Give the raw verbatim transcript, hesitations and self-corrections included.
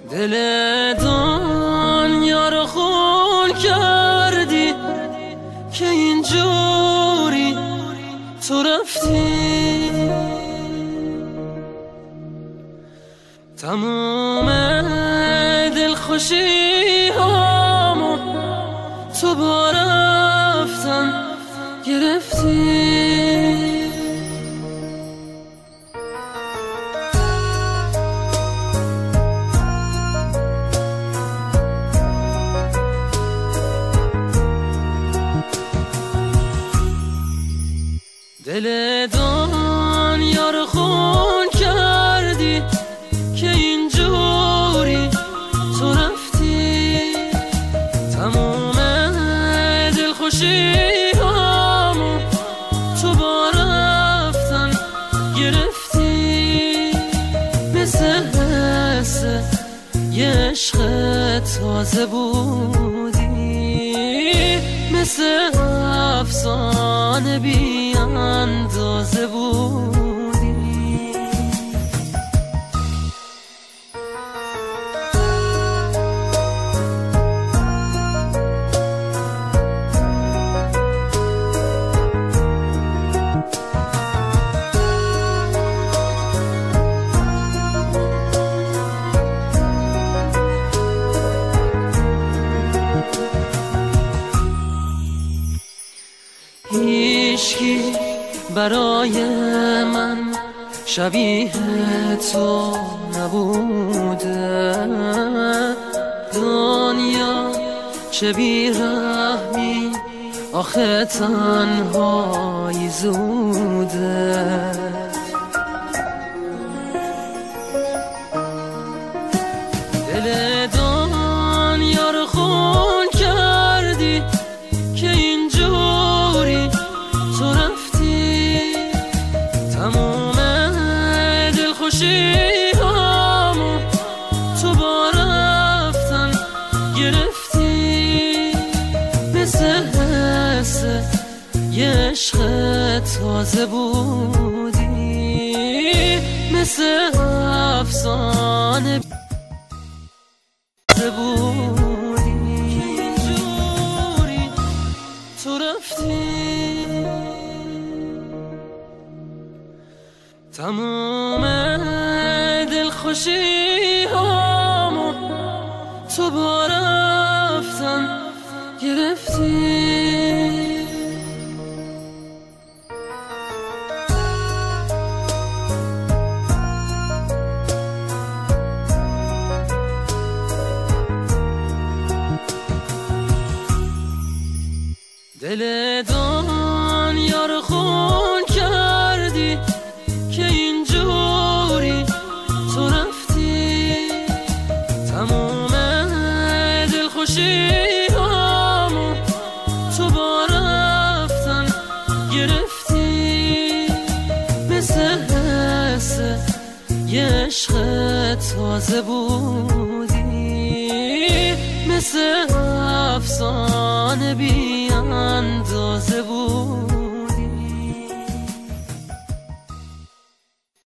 دل دنیا رو خون کردی که اینجوری تو رفتی، تموم دلخوشی هامو تو با رفتن گرفتی. دل دنیا رو خون کردی که اینجوری تو رفتی، تموم دلخوشی هامو تو با رفتن گرفتی. مثل حس یه عشق تازه بودی، مثل افسانه بی اندازه بودی. هیچکی برای من شبیه تو نبوده، دنیا چه بی‌رحمی آخه تنهایی زوده. دل دنیا رو خون کردی که اینجوری تو رفتی، تموم دلخوشی هامو تو با رفتن گرفتی. مثل حس یه عشق تازه بودی، مثل افسانه بودی، اینجوری تو رفتی، تموم دلخوشی هامو تو با رفتن گرفتی. دل دنیا رو خون کردی که اینجوری تو رفتی، تموم دلخوشی هامو تو با رفتن گرفتی. مثل حس یه عشق تازه بودی، مثل افسانه بی اندازه بود.